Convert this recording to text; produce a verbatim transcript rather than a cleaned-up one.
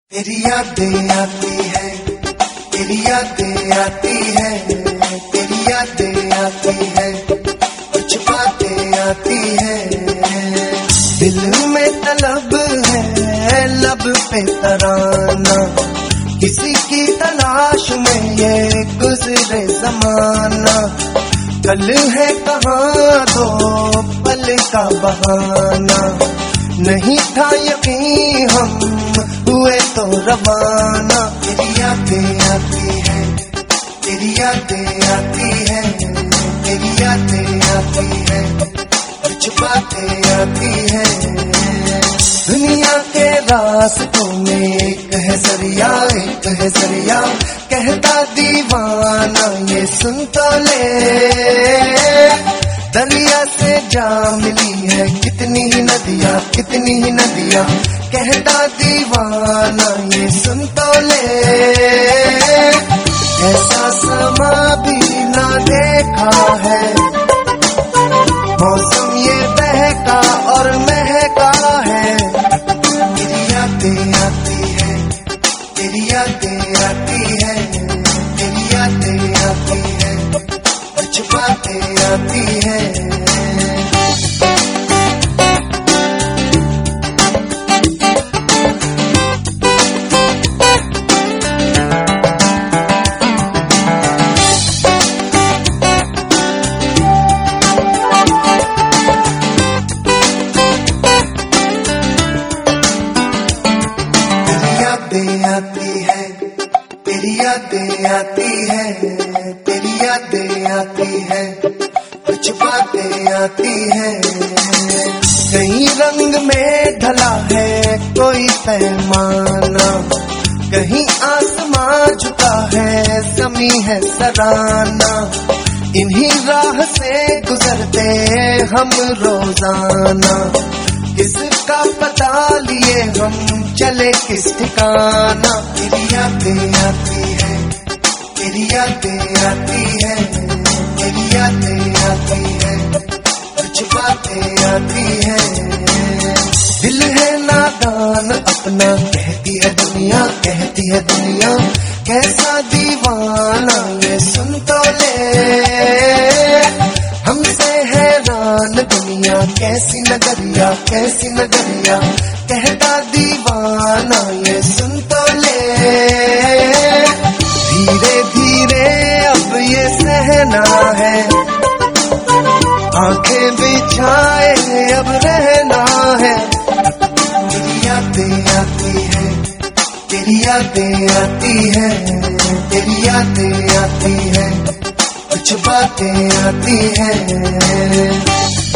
तेरी यादें आती है, तेरी यादें आती है, तेरी यादें आती है, कुछ बातें आती है। दिल में तलब है, लब पे तराना, किसी की तलाश में ये गुजरे जमाना। कल है कहाँ दो पल का बहाना, नहीं था यकीन हम हुए तो रवाना। तेरी यादें आती है, तेरी यादें आती है, तेरी यादें आती है, कुछ बातें आती है। दुनिया के रास्तों में एक है जरिया, एक है जरिया, कहता दीवाना ये सुन तो ले। दरिया से जा मिली है कितनी ही नदियाँ, कितनी ही नदियाँ, कहता दीवाना ये सुन तो ले। ऐसा समा भी ना देखा है, मौसम ये बहका और महका है। तेरी यादें आती है, तेरी यादें आती है, तेरी यादें आती है, कुछ बातें आती है। आती है, तेरी यादें आती है, तेरी यादें आती है, कुछ बातें आती है। कहीं रंग में ढला है कोई पैमाना, कहीं आसमां झुका है जमी है सराना। इन्हीं राह से गुजरते हम रोजाना, किसका पता लिए हम चले किस ठिकाना। तेरी यादें आती है, तेरी यादें आती है, तेरी यादें आती है, कुछ बातें आती है। दिल है नादान अपना, कहती है दुनिया, कहती है दुनिया, कैसा दीवाना ये सुन तो ले। हमसे हैरान दुनिया, कैसी नगरिया, कैसी नगरिया, कहता दीवाना ये सुन तो ले। धीरे धीरे अब ये सहना है, आंखें बिछाए अब रहना है। तेरी यादें आती है, तेरी यादें आती है, तेरी यादें आती है, कुछ बातें आती है।